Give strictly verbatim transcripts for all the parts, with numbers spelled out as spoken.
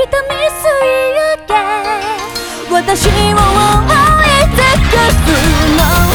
た未遂け私を追い尽くすの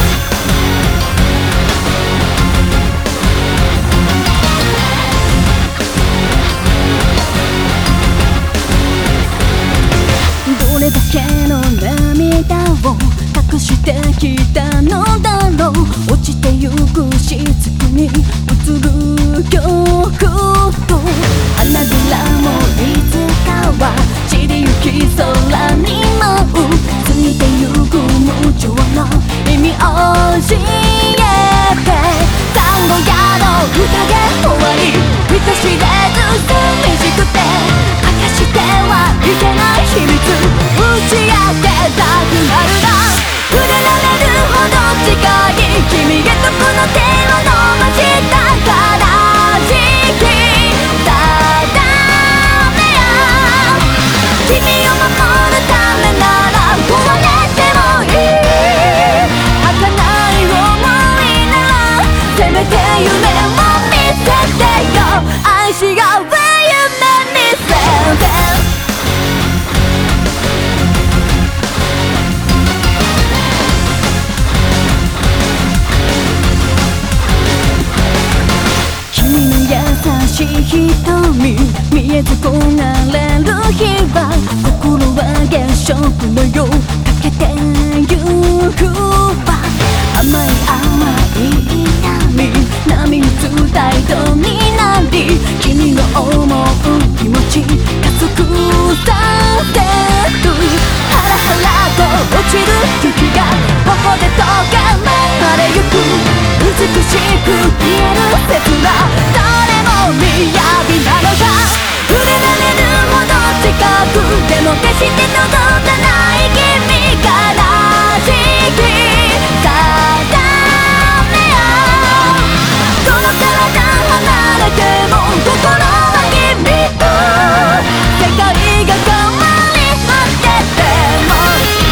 どれだけの涙を隠してきたのだろう落ちてゆくしつくに映る曲と花びらもいつかは散りゆき空に舞うついてゆく無情な意味を教えて単語やの宴終わり人知れず寂しくて明かしてはいけない秘密打ち明けたくなるな触れられるほど近い君へとこの手を伸ばしたから時期定めや君を守るためなら壊れてもいい儚い想いならせめて夢を見せてよ愛し合う夢見せて優しい瞳見えず焦がれる日は心は月食のようかけてゆくわ甘い甘い闇波打つ態度になり君を思う気持ち加速させるハラハラと落ちる雪が頬で溶け流れゆく美しく消える切なみやびなのが触れられるほど近くでも決して届かない君から時期定めよどの体離れても心は君と世界が変わり果てても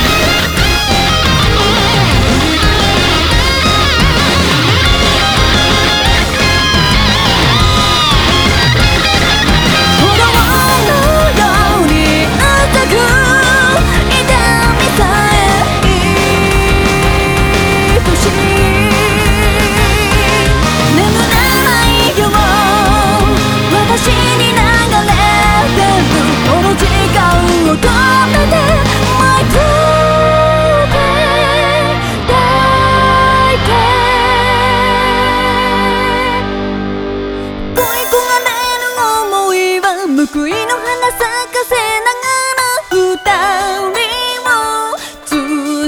報いの花咲かせながら二人を包むの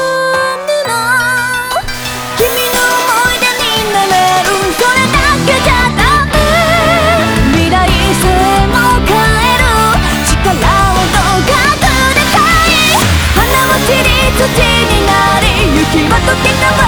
君の思い出になれるそれだけじゃダメ未来性も変える力をどかくでかい花は散り土になり雪は溶け変わる